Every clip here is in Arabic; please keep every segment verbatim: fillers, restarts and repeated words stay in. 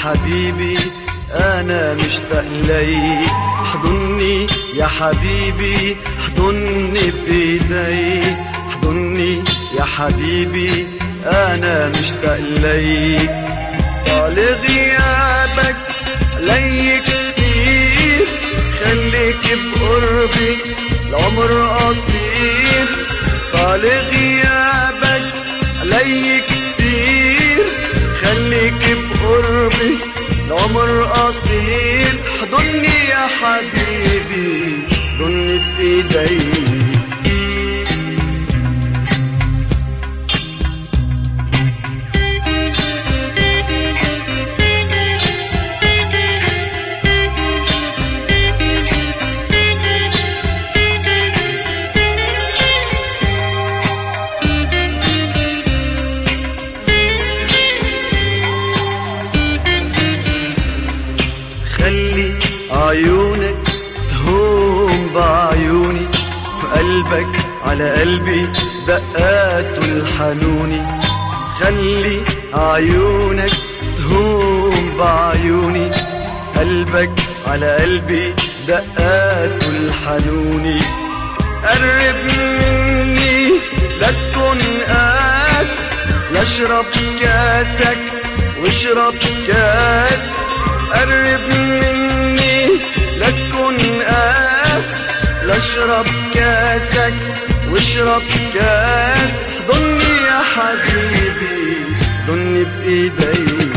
حبيبي أنا مشتاق ليك. احضني يا حبيبي احضني بإيديك، احضني يا حبيبي أنا مشتاق ليك. طال غيابك علي كتير، خليك بقربي العمر قصير. طال غيابك علي كتير، خليك بقربي العمر قصير. احضني يا حبيبي احضني بإيديك. خلي عيونك تهون بعيوني، وقلبك على قلبي دقاته الحنوني. خلي عيونك تهون بعيوني، قلبك على قلبي دقاته الحنوني. قرب مني لا تكون قاس، لا اشرب كاسك واشرب كاس. قرب مني لا تكون قاس، لا اشرب كاسك واشرب كاس. احضني يا حبيبي احضني بإيديك.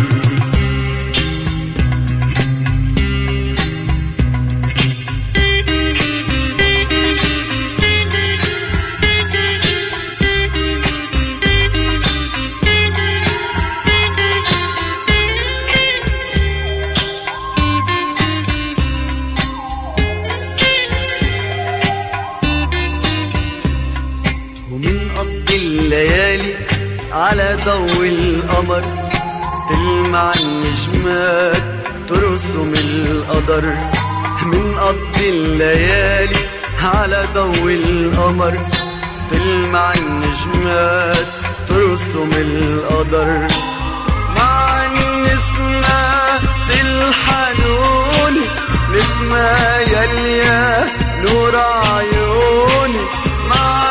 ومنقضي الليالي على ضوء القمر، تلمع النجمات ترسم القدر. منقضي الليالي على ضوء القمر، تلمع النجمات ترسم القدر. مع النسمة الحنون نتمايل يا نور عيوني. مع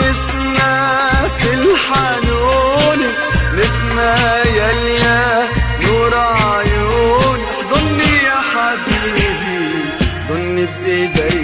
الحنون نتمايل يا نور عيون. احضني يا حبيبي احضني بإيديك.